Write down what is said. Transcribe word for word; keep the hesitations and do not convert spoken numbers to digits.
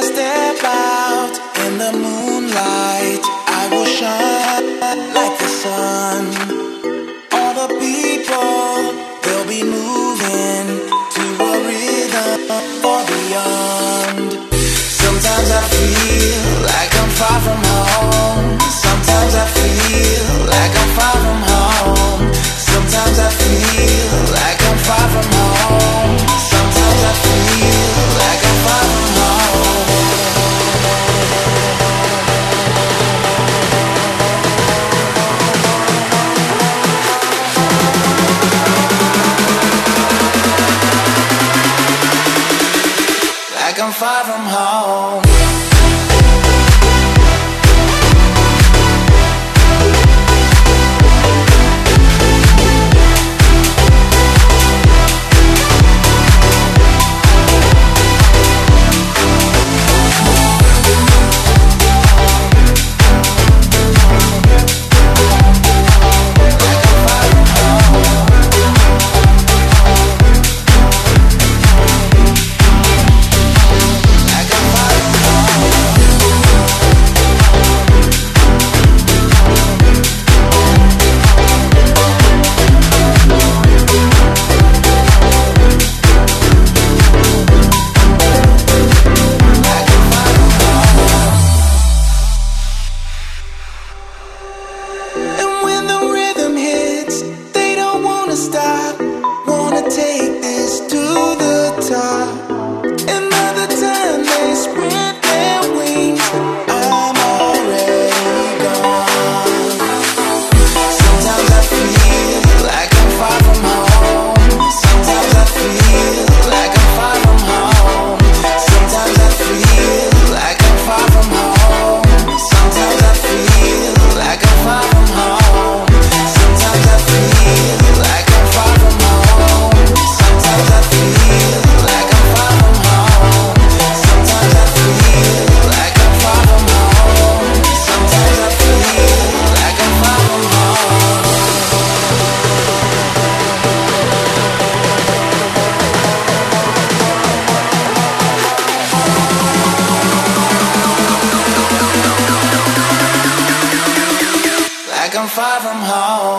step out in the moonlight, I will shine like the sun. All the people, they'll be moving to a rhythm or beyond. Sometimes I feel like I'm far from home. Sometimes I feel like I'm far from home. Sometimes I feel like I'm far from home. Sometimes I feel like I'm far from home. Like I'm far from home. I'm far from home.